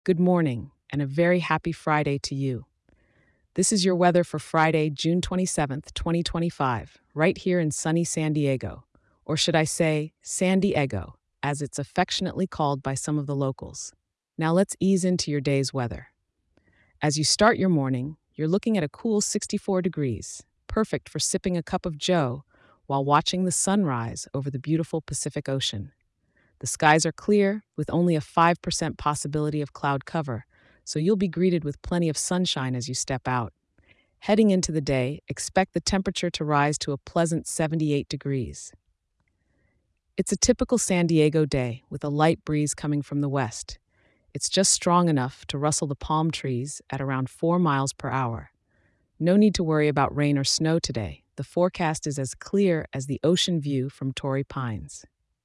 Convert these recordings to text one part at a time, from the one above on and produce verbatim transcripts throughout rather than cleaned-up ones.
Good morning, and a very happy Friday to you. This is your weather for Friday, June twenty-seventh, twenty twenty-five, right here in sunny San Diego. Or should I say, San Diego, as it's affectionately called by some of the locals. Now let's ease into your day's weather. As you start your morning, you're looking at a cool sixty-four degrees, perfect for sipping a cup of joe while watching the sunrise over the beautiful Pacific Ocean. The skies are clear, with only a five percent possibility of cloud cover, so you'll be greeted with plenty of sunshine as you step out. Heading into the day, expect the temperature to rise to a pleasant seventy-eight degrees. It's a typical San Diego day with a light breeze coming from the west. It's just strong enough to rustle the palm trees at around four miles per hour. No need to worry about rain or snow today. The forecast is as clear as the ocean view from Torrey Pines.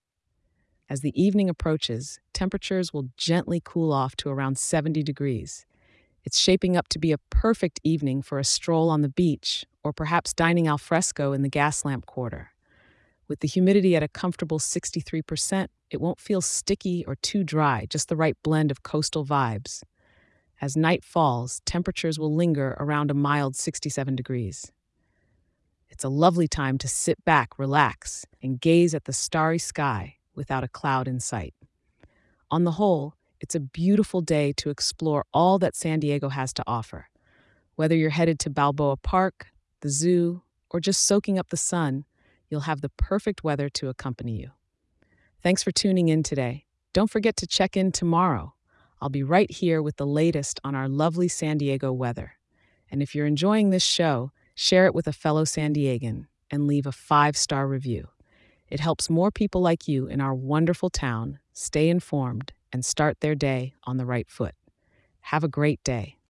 As the evening approaches, temperatures will gently cool off to around seventy degrees. It's shaping up to be a perfect evening for a stroll on the beach or perhaps dining al fresco in the Gaslamp Quarter. With the humidity at a comfortable sixty-three percent, it won't feel sticky or too dry, just the right blend of coastal vibes. As night falls, temperatures will linger around a mild sixty-seven degrees. It's a lovely time to sit back, relax, and gaze at the starry sky without a cloud in sight. On the whole, it's a beautiful day to explore all that San Diego has to offer. Whether you're headed to Balboa Park, the zoo, or just soaking up the sun, you'll have the perfect weather to accompany you. Thanks for tuning in today. Don't forget to check in tomorrow. I'll be right here with the latest on our lovely San Diego weather. And if you're enjoying this show, share it with a fellow San Diegan and leave a five-star review. It helps more people like you in our wonderful town stay informed and start their day on the right foot. Have a great day.